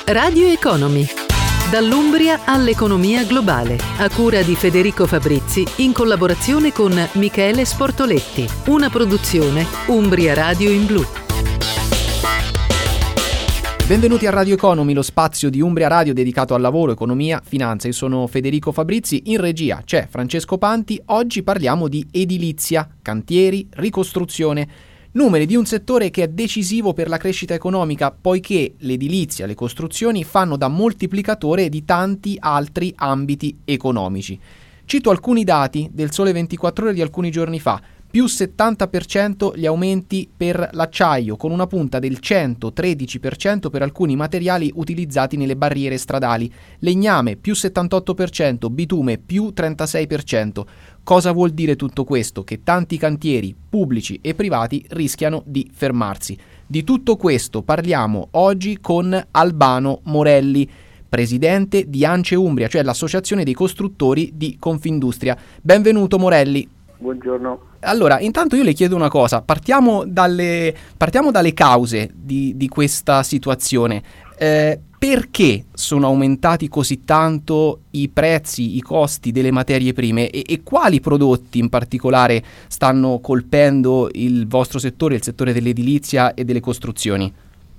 Radio Economy. Dall'Umbria all'economia globale, a cura di Federico Fabrizi in collaborazione con Michele Sportoletti. Una produzione Umbria Radio in Blu. Benvenuti a Radio Economy, lo spazio di Umbria Radio dedicato al lavoro, economia, finanza. Io sono Federico Fabrizi, in regia c'è Francesco Panti. Oggi parliamo di edilizia, cantieri, ricostruzione. Numeri di un settore che è decisivo per la crescita economica, poiché l'edilizia, le costruzioni fanno da moltiplicatore di tanti altri ambiti economici. Cito alcuni dati del Sole 24 Ore di alcuni giorni fa. Più 70% gli aumenti per l'acciaio, con una punta del 113% per alcuni materiali utilizzati nelle barriere stradali. Legname più 78%, bitume più 36%. Cosa vuol dire tutto questo? Che tanti cantieri pubblici e privati rischiano di fermarsi. Di tutto questo parliamo oggi con Albano Morelli, presidente di ANCE Umbria, cioè l'Associazione dei Costruttori di Confindustria. Benvenuto Morelli. Buongiorno. Allora, intanto io le chiedo una cosa, partiamo dalle cause di questa situazione. Perché sono aumentati così tanto i prezzi, i costi delle materie prime e quali prodotti in particolare stanno colpendo il vostro settore, il settore dell'edilizia e delle costruzioni?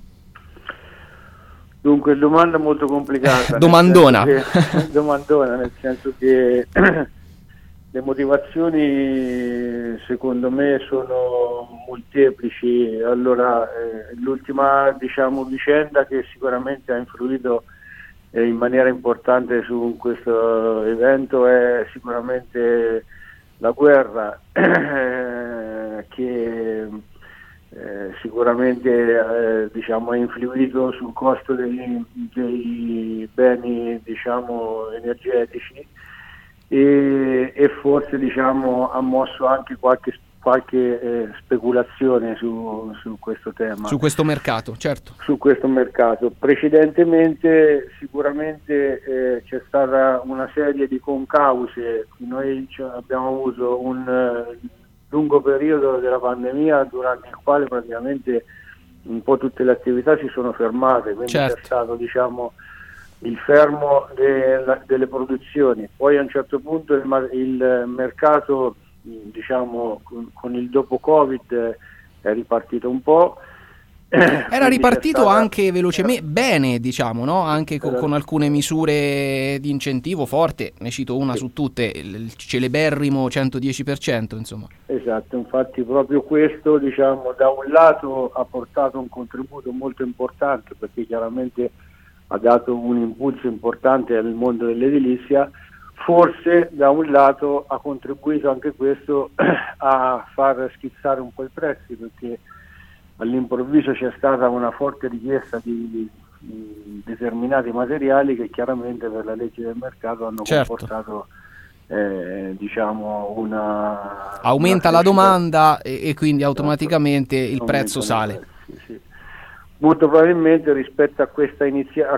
Dunque, domanda molto complicata. Domandona. Nel senso che le motivazioni secondo me sono molteplici. Allora, l'ultima vicenda che sicuramente ha influito in maniera importante su questo evento è sicuramente la guerra che sicuramente ha influito sul costo dei beni energetici e forse ha mosso anche qualche speculazione su questo tema. Su questo mercato, certo. Su questo mercato. Precedentemente sicuramente c'è stata una serie di concause. Noi abbiamo avuto un lungo periodo della pandemia durante il quale praticamente un po' tutte le attività si sono fermate, quindi certo. C'è stato il fermo delle produzioni. Poi a un certo punto il mercato con il dopo Covid è ripartito un po'. Era ripartito anche velocemente, bene no? Anche con alcune misure di incentivo forte, ne cito una su tutte, il celeberrimo 110%, insomma. Esatto, infatti proprio questo da un lato ha portato un contributo molto importante, perché chiaramente ha dato un impulso importante al mondo dell'edilizia. Forse da un lato ha contribuito anche questo a far schizzare un po' i prezzi, perché all'improvviso c'è stata una forte richiesta di determinati materiali che chiaramente per la legge del mercato hanno comportato aumenta la domanda e quindi automaticamente il prezzo sale. Sì. Molto probabilmente rispetto a questa iniziativa,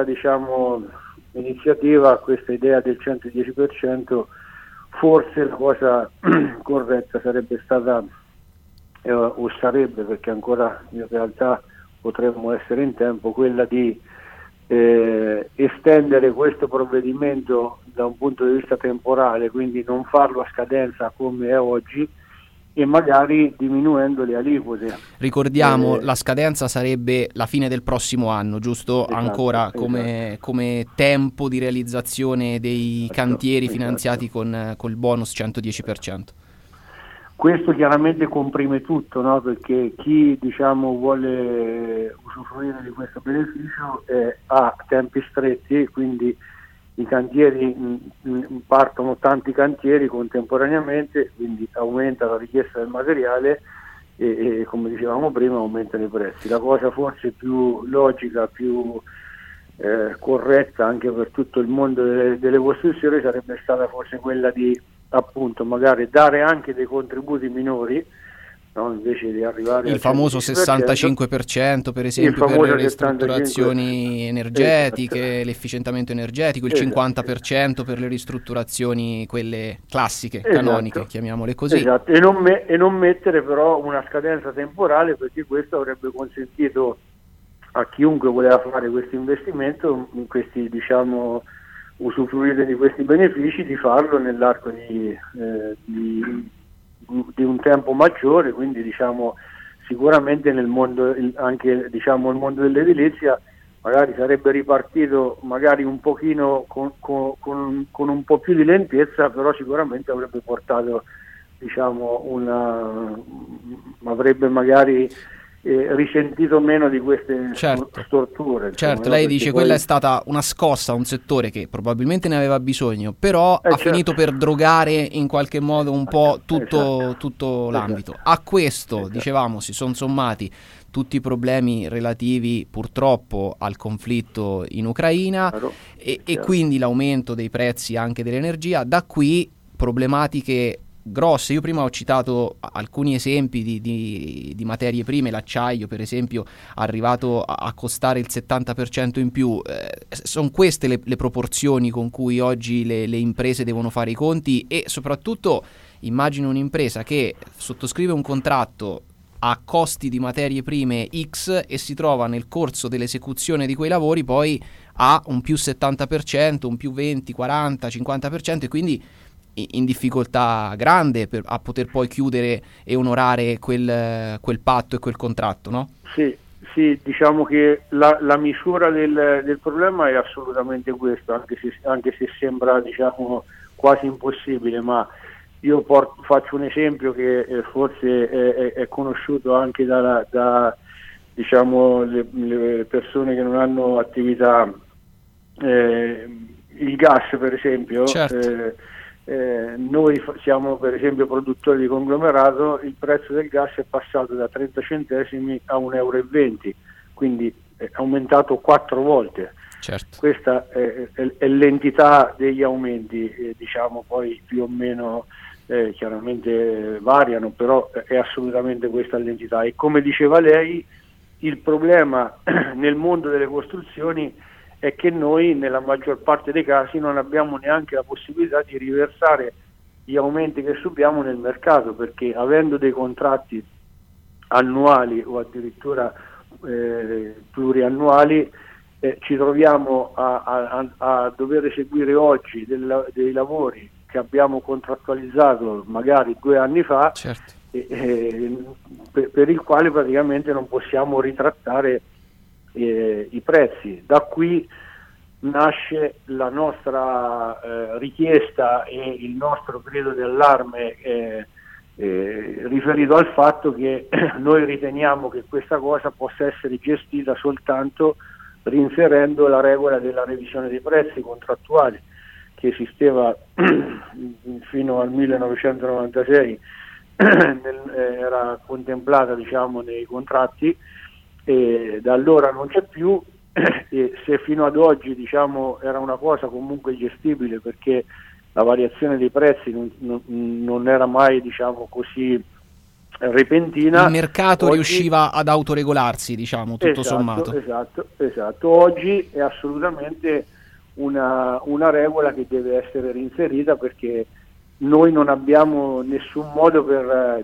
a questa idea del 110%, forse la cosa corretta sarebbe stata o sarebbe, perché ancora in realtà potremmo essere in tempo, quella di estendere questo provvedimento da un punto di vista temporale, quindi non farlo a scadenza come è oggi, e magari diminuendo le aliquote. Ricordiamo, la scadenza sarebbe la fine del prossimo anno, giusto? Esatto, ancora come tempo di realizzazione dei cantieri finanziati col bonus 110%. Questo chiaramente comprime tutto, no? Perché chi vuole usufruire di questo beneficio ha tempi stretti, quindi i cantieri partono tanti cantieri contemporaneamente, quindi aumenta la richiesta del materiale e come dicevamo prima aumentano i prezzi. La cosa forse più logica, più corretta anche per tutto il mondo delle costruzioni sarebbe stata forse quella di appunto magari dare anche dei contributi minori, no? Invece di arrivare il famoso 65% per esempio per le ristrutturazioni energetiche, esatto. L'efficientamento energetico, il 50% per le ristrutturazioni quelle classiche, canoniche, chiamiamole così. Esatto, e non mettere però una scadenza temporale, perché questo avrebbe consentito a chiunque voleva fare questo investimento, usufruire di questi benefici, di farlo nell'arco di un tempo maggiore. Quindi sicuramente nel mondo, anche il mondo dell'edilizia magari sarebbe ripartito magari un pochino con un po' più di lentezza, però sicuramente avrebbe portato avrebbe magari risentito meno di queste storture. Certo, lei dice quella è stata una scossa a un settore che probabilmente ne aveva bisogno, però ha finito per drogare in qualche modo un po' tutto l'ambito. A questo, dicevamo, si sono sommati tutti i problemi relativi purtroppo al conflitto in Ucraina e quindi l'aumento dei prezzi anche dell'energia. Da qui problematiche grosse. Io prima ho citato alcuni esempi di materie prime, l'acciaio per esempio arrivato a costare il 70% in più. Sono queste le proporzioni con cui oggi le imprese devono fare i conti, e soprattutto immagino un'impresa che sottoscrive un contratto a costi di materie prime X e si trova nel corso dell'esecuzione di quei lavori poi a un più 70%, un più 20, 40, 50%, e quindi in difficoltà grande a poter poi chiudere e onorare quel patto e quel contratto, no? Sì, diciamo che la misura del problema è assolutamente questo, anche se sembra quasi impossibile, ma io faccio un esempio che forse è conosciuto anche da le persone che non hanno attività, il gas per esempio. Certo. Noi siamo per esempio produttori di conglomerato, il prezzo del gas è passato da 30 centesimi a 1,20 euro, quindi è aumentato 4 volte. Certo. Questa è l'entità degli aumenti, poi più o meno chiaramente variano, però è assolutamente questa l'entità. E come diceva lei, il problema nel mondo delle costruzioni è che noi nella maggior parte dei casi non abbiamo neanche la possibilità di riversare gli aumenti che subiamo nel mercato, perché avendo dei contratti annuali o addirittura pluriannuali, ci troviamo a dover eseguire oggi dei lavori che abbiamo contrattualizzato magari 2 anni fa. Certo. Per il quale praticamente non possiamo ritrattare i prezzi. Da qui nasce la nostra richiesta e il nostro grido d'allarme riferito al fatto che noi riteniamo che questa cosa possa essere gestita soltanto rinserendo la regola della revisione dei prezzi contrattuali, che esisteva fino al 1996, era contemplata nei contratti, e da allora non c'è più, e se fino ad oggi era una cosa comunque gestibile, perché la variazione dei prezzi non era mai così repentina, il mercato oggi riusciva ad autoregolarsi, tutto sommato. Esatto. Oggi è assolutamente una regola che deve essere reinserita, perché noi non abbiamo nessun modo per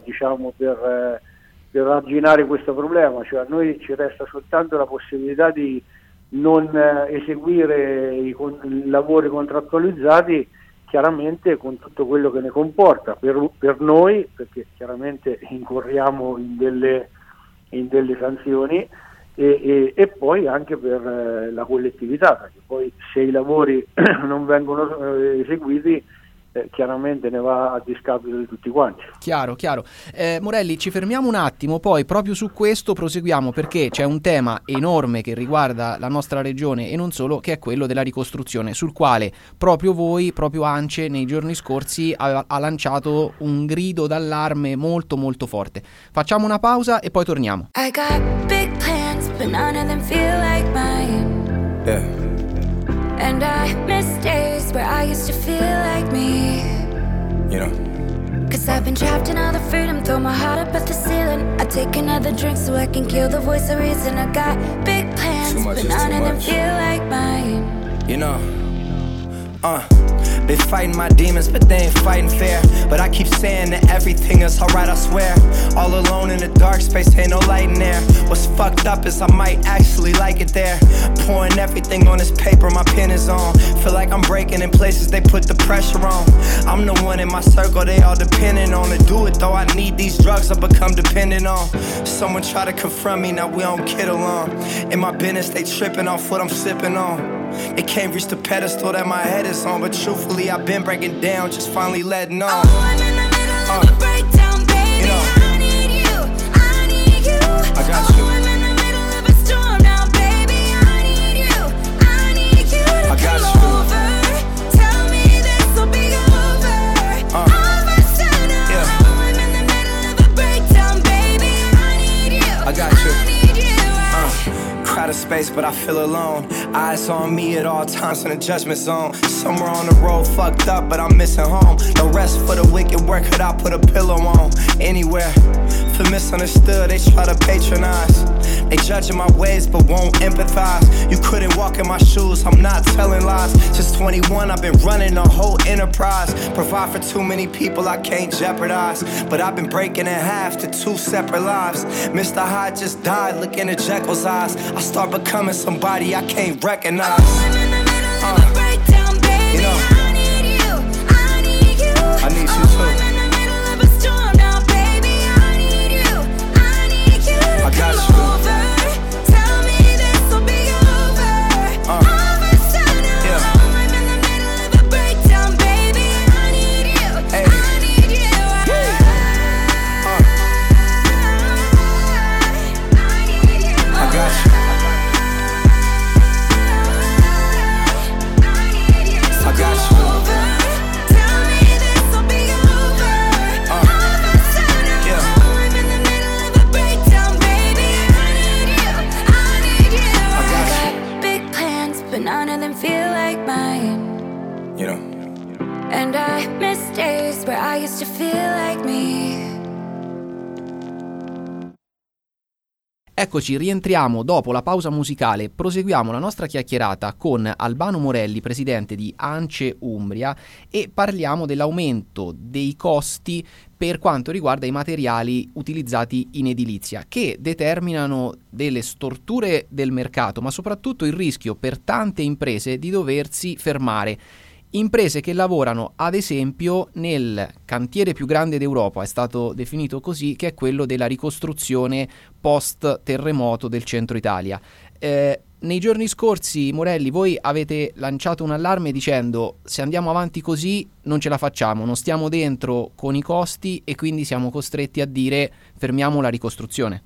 arginare questo problema. Cioè a noi ci resta soltanto la possibilità di non eseguire i lavori contrattualizzati, chiaramente con tutto quello che ne comporta per noi, perché chiaramente incorriamo in delle sanzioni, e poi anche per la collettività, perché poi se i lavori non vengono eseguiti chiaramente ne va a discapito di tutti quanti. Chiaro. Morelli, ci fermiamo un attimo, poi proprio su questo proseguiamo, perché c'è un tema enorme che riguarda la nostra regione e non solo, che è quello della ricostruzione, sul quale proprio ANCE nei giorni scorsi ha lanciato un grido d'allarme molto molto forte. Facciamo una pausa e poi torniamo. I got big plans, but none of them feel like mine. Yeah. And I miss days where I used to feel like me. You know, 'Cause I've been trapped in all the freedom, throw my heart up at the ceiling. I take another drink so I can kill the voice of reason. I got big plans, Too much but is none too of them much. feel like mine. you know, Been fighting my demons, but they ain't fighting fair. But I keep saying that everything is alright, I swear. All alone in the dark space, ain't no light in there. What's fucked up is I might actually like it there. Pouring everything on this paper, my pen is on. Feel like I'm breaking in places they put the pressure on. I'm the one in my circle, they all depending on. To do it though, I need these drugs I become dependent on. Someone try to confront me, now we don't get along. In my business, they tripping off what I'm sipping on. They can't reach the pedestal that my head is on. But truthfully, I've been breaking down, just finally letting on. Oh, I'm in the middle of a breakdown, baby. You know. I need you, I need you. I got you. Oh, I'm in the middle of a storm now, baby. I need you, I need you to I got come you. over. Tell me this'll be over. All of a sudden, Yeah. oh, I'm in the middle of a breakdown, baby. I need you, I got you. I need you. Crowded space, but I feel alone. Eyes on me at all times in the judgment zone. Somewhere on the road, fucked up, but I'm missing home. No rest for the wicked, where could I put a pillow on? Anywhere. Feel misunderstood, they try to patronize. They judging my ways, but won't empathize. You couldn't walk in my shoes, I'm not telling lies. Since 21, I've been running a whole enterprise. Provide for too many people I can't jeopardize. But I've been breaking in half to two separate lives. Mr. Hyde just died, looking at Jekyll's eyes. I start becoming somebody I can't recognize. Oh, I'm in the middle of a breakdown, baby. You know. I need you, I need you. I need you Oh, too. I'm in the middle of a storm now, baby. I need you, I need you to I got come you. over. Tell me this'll be over. All of a sudden, Yeah. oh, I'm in the middle of a breakdown, baby. I need you, Hey. I need you. I need you. I got you. I got you. Tell me this'll be over. All of a sudden, Yeah. I'm in the middle of a breakdown, baby. I need you, I need you. I got I got big plans, but none of them feel like mine. You know. And I miss days where I used to feel like me. Eccoci, rientriamo dopo la pausa musicale, proseguiamo la nostra chiacchierata con Albano Morelli, presidente di ANCE Umbria, e parliamo dell'aumento dei costi per quanto riguarda i materiali utilizzati in edilizia, che determinano delle storture del mercato, ma soprattutto il rischio per tante imprese di doversi fermare. Imprese che lavorano ad esempio nel cantiere più grande d'Europa, è stato definito così, che è quello della ricostruzione post terremoto del centro Italia. Nei giorni scorsi, Morelli, voi avete lanciato un allarme dicendo: se andiamo avanti così non ce la facciamo, non stiamo dentro con i costi e quindi siamo costretti a dire fermiamo la ricostruzione.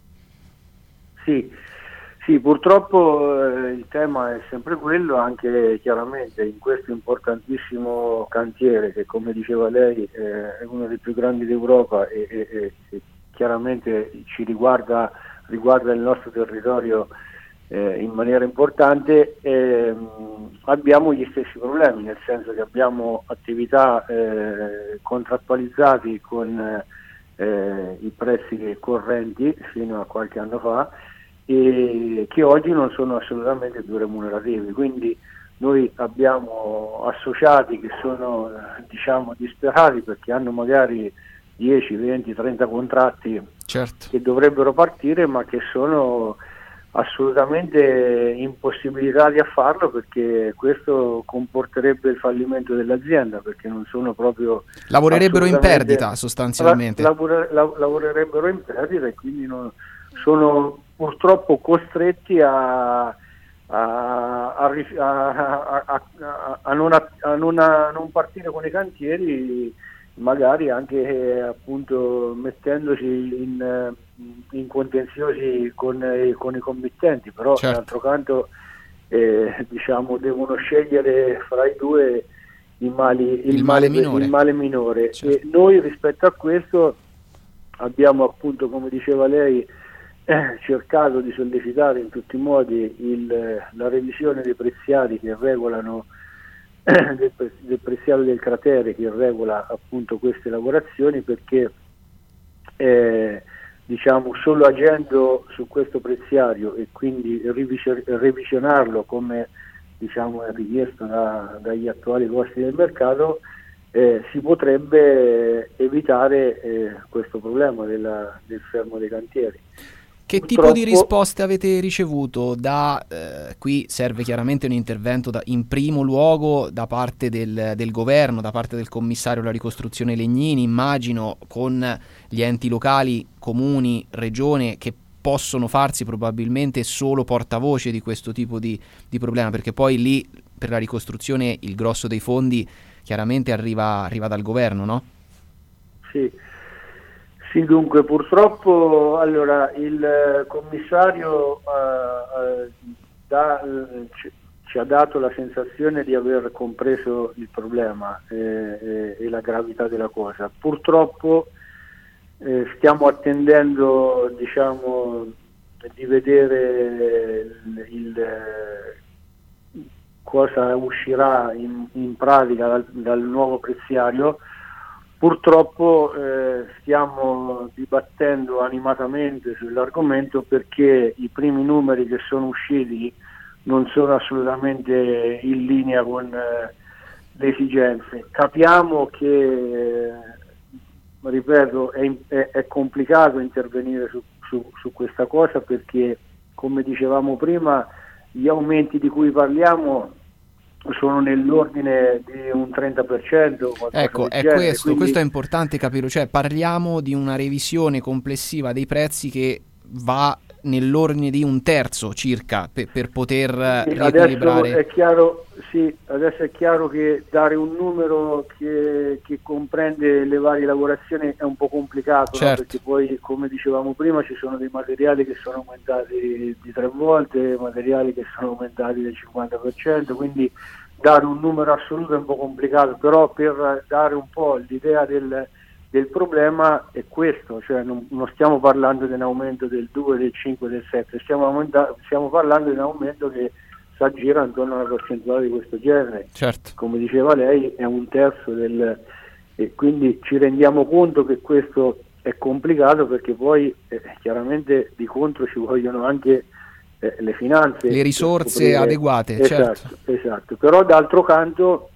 Sì, purtroppo il tema è sempre quello, anche chiaramente in questo importantissimo cantiere che, come diceva lei, è uno dei più grandi d'Europa e chiaramente ci riguarda il nostro territorio in maniera importante. Abbiamo gli stessi problemi, nel senso che abbiamo attività contrattualizzati con i prezzi correnti fino a qualche anno fa, e che oggi non sono assolutamente più remunerativi. Quindi noi abbiamo associati che sono diciamo disperati perché hanno magari 10, 20, 30 contratti che dovrebbero partire, ma che sono assolutamente impossibilitati a farlo, perché questo comporterebbe il fallimento dell'azienda, perché non sono proprio lavorerebbero in perdita sostanzialmente. Lavorerebbero in perdita e quindi sono purtroppo costretti a non partire con i cantieri, magari anche appunto mettendosi in contenziosi con i committenti, però d'altro canto diciamo devono scegliere fra i due il male minore. E noi rispetto a questo abbiamo appunto, come diceva lei, cercato di sollecitare in tutti i modi la revisione dei preziari che regolano del preziario del cratere che regola appunto queste lavorazioni, perché diciamo solo agendo su questo preziario e quindi revisionarlo come diciamo è richiesto dagli attuali costi del mercato, si potrebbe evitare questo problema del fermo dei cantieri. Che tipo di risposte avete ricevuto? Qui serve chiaramente un intervento in primo luogo da parte del governo, da parte del commissario alla ricostruzione Legnini, immagino, con gli enti locali, comuni, regione, che possono farsi probabilmente solo portavoce di questo tipo di problema, perché poi lì per la ricostruzione il grosso dei fondi chiaramente arriva dal governo, no? Sì, dunque purtroppo allora il commissario ci ha dato la sensazione di aver compreso il problema e la gravità della cosa. Purtroppo stiamo attendendo, diciamo, di vedere cosa uscirà in pratica dal nuovo preziario. Purtroppo stiamo dibattendo animatamente sull'argomento perché i primi numeri che sono usciti non sono assolutamente in linea con le esigenze. Capiamo che, ripeto, è complicato intervenire su questa cosa perché, come dicevamo prima, gli aumenti di cui parliamo sono nell'ordine di un 30%. Ecco, è questo è importante capirlo, cioè parliamo di una revisione complessiva dei prezzi che va nell'ordine di un terzo circa per poter riequilibrare. Adesso è chiaro che dare un numero che comprende le varie lavorazioni è un po' complicato, certo. No? Perché poi, come dicevamo prima, ci sono dei materiali che sono aumentati di 3 volte, materiali che sono aumentati del 50%, quindi dare un numero assoluto è un po' complicato, però per dare un po' l'idea del problema è questo, cioè non stiamo parlando di un aumento del 2, del 5, del 7, stiamo parlando di un aumento che si aggira intorno a una percentuale di questo genere. Certo. Come diceva lei, è un terzo e quindi ci rendiamo conto che questo è complicato perché poi chiaramente di contro ci vogliono anche le finanze, le risorse adeguate. Esatto. Però d'altro canto,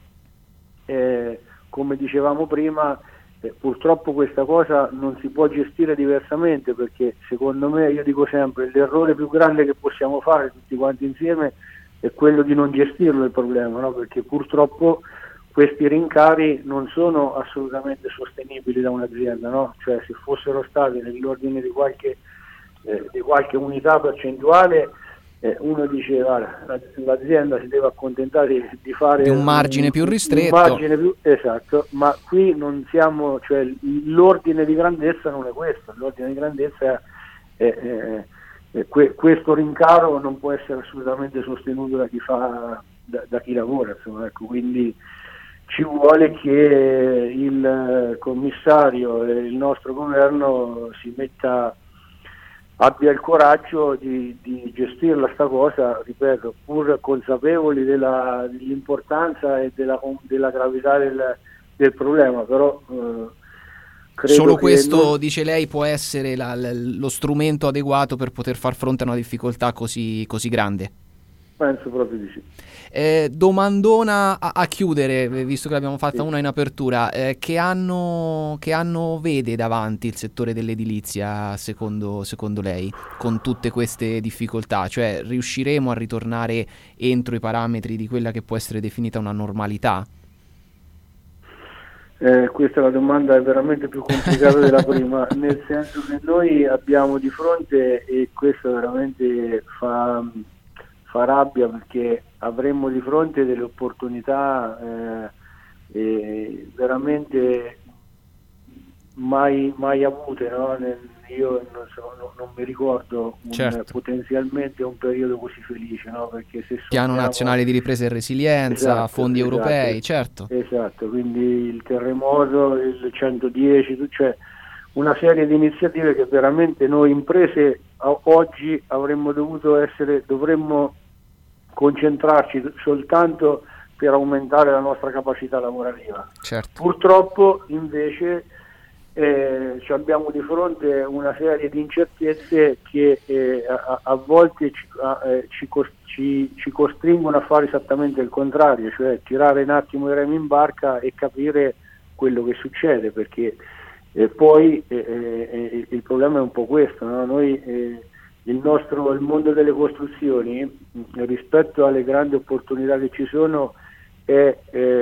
come dicevamo prima, purtroppo questa cosa non si può gestire diversamente, perché secondo me, io dico sempre, l'errore più grande che possiamo fare tutti quanti insieme è quello di non gestirlo il problema, no? Perché purtroppo questi rincari non sono assolutamente sostenibili da un'azienda, no? Cioè, se fossero stati nell'ordine di qualche unità percentuale, uno dice guarda, l'azienda si deve accontentare di fare di un margine più ristretto, esatto, ma qui non siamo, cioè l'ordine di grandezza non è questo, l'ordine di grandezza è questo rincaro non può essere assolutamente sostenuto da chi lavora, insomma, ecco, quindi ci vuole che il commissario e il nostro governo abbia il coraggio di gestirla sta cosa, ripeto, pur consapevoli dell'importanza e della gravità del problema, però credo solo che questo, dice lei, può essere lo strumento adeguato per poter far fronte a una difficoltà così grande. Penso proprio di sì. Domandona a chiudere, visto che l'abbiamo fatta una in apertura, che anno vede davanti il settore dell'edilizia secondo lei, con tutte queste difficoltà? Cioè, riusciremo a ritornare entro i parametri di quella che può essere definita una normalità? Questa è la domanda, è veramente più complicata della prima, nel senso che noi abbiamo di fronte, e questo veramente fa rabbia, perché avremmo di fronte delle opportunità veramente mai avute, no? Io non mi ricordo potenzialmente un periodo così felice, no? Perché se Piano nazionale di ripresa e resilienza, fondi europei, certo. Esatto, quindi il terremoto, il 110, cioè una serie di iniziative che veramente noi imprese oggi dovremmo concentrarci soltanto per aumentare la nostra capacità lavorativa. Certo. Purtroppo invece abbiamo di fronte una serie di incertezze che a volte ci costringono a fare esattamente il contrario, cioè tirare un attimo i remi in barca e capire quello che succede, perché poi il problema è un po' questo, no? Noi il mondo delle costruzioni, rispetto alle grandi opportunità che ci sono, è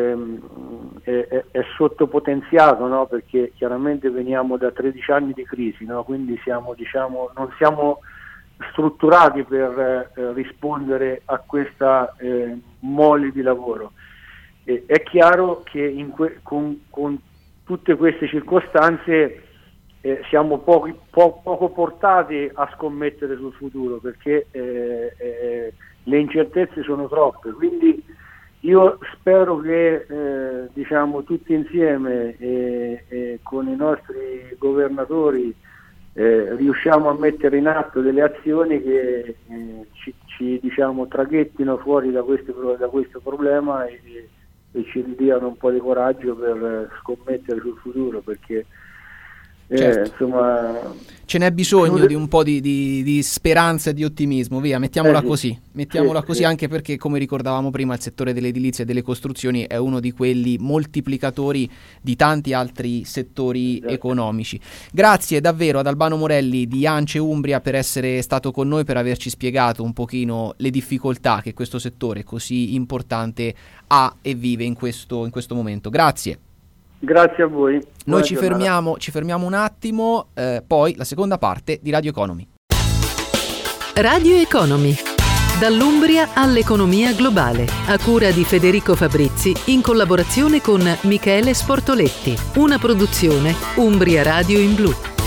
sottopotenziato, no? Perché chiaramente veniamo da 13 anni di crisi, no? Quindi non siamo strutturati per rispondere a questa mole di lavoro. È chiaro che con tutte queste circostanze siamo poco portati a scommettere sul futuro, perché le incertezze sono troppe. Quindi io spero che tutti insieme con i nostri governatori riusciamo a mettere in atto delle azioni che ci traghettino fuori da questo problema e ci diano un po' di coraggio per scommettere sul futuro, perché certo. Ce n'è bisogno di un po' di speranza e di ottimismo, via, mettiamola così, anche perché, come ricordavamo prima, il settore dell'edilizia e delle costruzioni è uno di quelli moltiplicatori di tanti altri settori economici. Grazie davvero ad Albano Morelli di ANCE Umbria per essere stato con noi, per averci spiegato un pochino le difficoltà che questo settore così importante ha e vive in questo momento. Grazie. Grazie a voi. Noi ci fermiamo un attimo, poi la seconda parte di Radio Economy. Radio Economy. Dall'Umbria all'economia globale, a cura di Federico Fabrizi in collaborazione con Michele Sportoletti. Una produzione Umbria Radio in Blu.